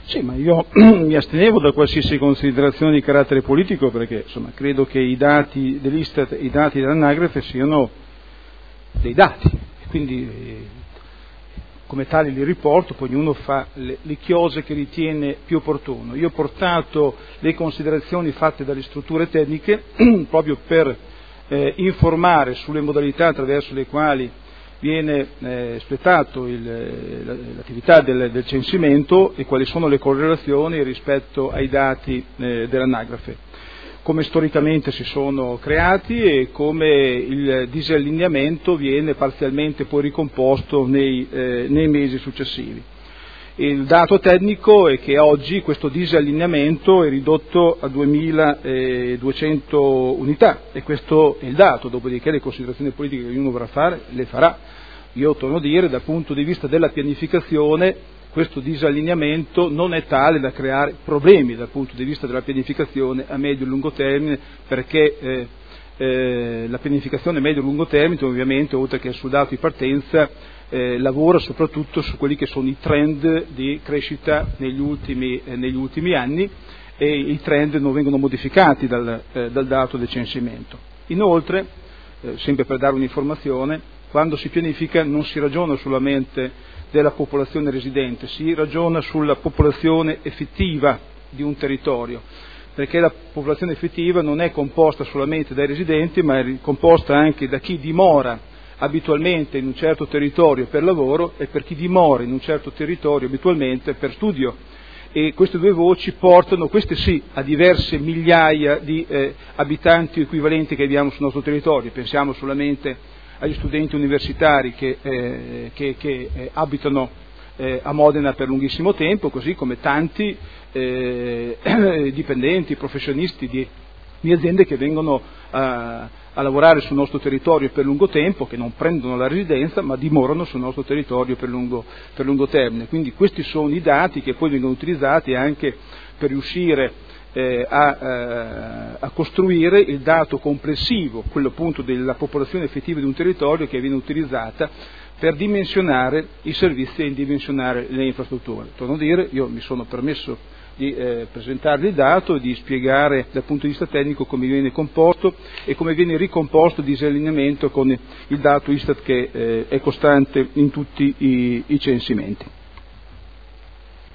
Sì, ma io mi astenevo da qualsiasi considerazione di carattere politico perché insomma credo che i dati dell'Istat e i dati dell'Anagrafe siano dei dati e quindi come tali li riporto, poi ognuno fa le chiose che ritiene più opportuno. Io ho portato le considerazioni fatte dalle strutture tecniche proprio per informare sulle modalità attraverso le quali viene espletato l'attività del censimento e quali sono le correlazioni rispetto ai dati dell'Anagrafe, come storicamente si sono creati e come il disallineamento viene parzialmente poi ricomposto nei mesi successivi. Il dato tecnico è che oggi questo disallineamento è ridotto a 2.200 unità e questo è il dato, dopodiché le considerazioni politiche che ognuno vorrà fare le farà. Io torno a dire, dal punto di vista della pianificazione, questo disallineamento non è tale da creare problemi dal punto di vista della pianificazione a medio e lungo termine, perché la pianificazione a medio e lungo termine ovviamente, oltre che sul dato di partenza, lavora soprattutto su quelli che sono i trend di crescita negli ultimi anni e i trend non vengono modificati dal dato del censimento. Inoltre, sempre per dare un'informazione, quando si pianifica non si ragiona solamente della popolazione residente, si ragiona sulla popolazione effettiva di un territorio, perché la popolazione effettiva non è composta solamente dai residenti, ma è composta anche da chi dimora abitualmente in un certo territorio per lavoro e per chi dimora in un certo territorio abitualmente per studio. E queste due voci portano, queste sì, a diverse migliaia di abitanti equivalenti che abbiamo sul nostro territorio. Pensiamo solamente agli studenti universitari che abitano a Modena per lunghissimo tempo, così come tanti dipendenti, professionisti di aziende che vengono a lavorare sul nostro territorio per lungo tempo, che non prendono la residenza ma dimorano sul nostro territorio per lungo termine. Quindi questi sono i dati che poi vengono utilizzati anche per riuscire a costruire il dato complessivo, quello appunto della popolazione effettiva di un territorio, che viene utilizzata per dimensionare i servizi e dimensionare le infrastrutture. Torno a dire, io mi sono permesso di presentarvi il dato e di spiegare dal punto di vista tecnico come viene composto e come viene ricomposto il disallineamento con il dato Istat che è costante in tutti i censimenti.